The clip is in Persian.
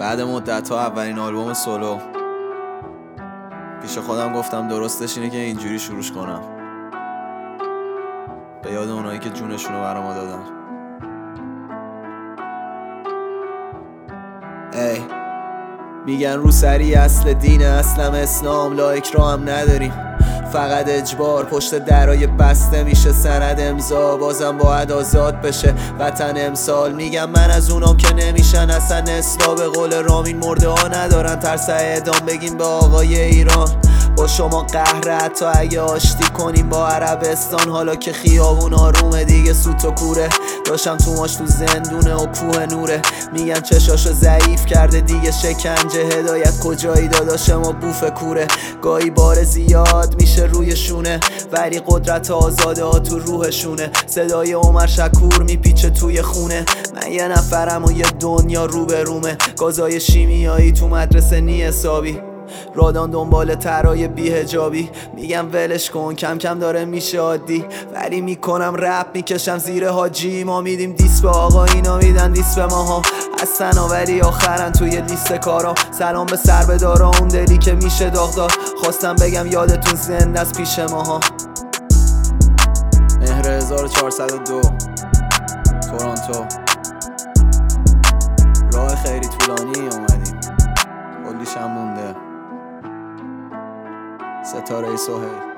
بعد مدت‌ها اولین آلبوم سولو. پیش خودم گفتم درستش اینه که اینجوری شروعش کنم، به یاد اونایی که جونشونو برا ما دادن. میگن روسری اصل دینه، اصلم اسلام، لایک را هم نداریم، فقط اجبار پشت درای بسته میشه سند امضا، بازم باید آزاد بشه وطن امسال. میگم من از اونام که نمیشن اصلا اصلاح، به قول رامین مرده ها ندارن ترس اعدام. بگیم به آقای ایران با شما قهره، حتی اگه آشتی کنیم با عربستان. حالا که خیابون آرومه دیگه سوت و کوره، داشتم تو ماش تو زندونه و کوه نوره. میگن چشاشو ضعیف کرده دیگه شکنجه، هدایت کجایی داداش ما بوف کوره. گاهی بار زیاد میشه روی شونه، ولی قدرت آزاده ها تو روحشونه. صدای عمر شکور میپیچه توی خونه، من یه نفرم و یه دنیا رو به رومه. گازای شیمیایی تو مدرسه نی حسابی، رادان دنبال ترای بی‌حجابی. میگم ولش کن کم کم داره میشه عادی، ولی میکنم رپ میکشم زیر حاجی. ما میدیم دیس به آقا، اینا میدن دیس به ماها، هستن ولی آخرن توی لیست کارا. سلام به سر به دارا، اون دلی که میشه داغدار. خواستم بگم یادتون زنده از پیش ماها. مهر 1402 تورنتو. راه خیلی طولانی اومدیم، کلیش هم مونده. ستاره سهیل.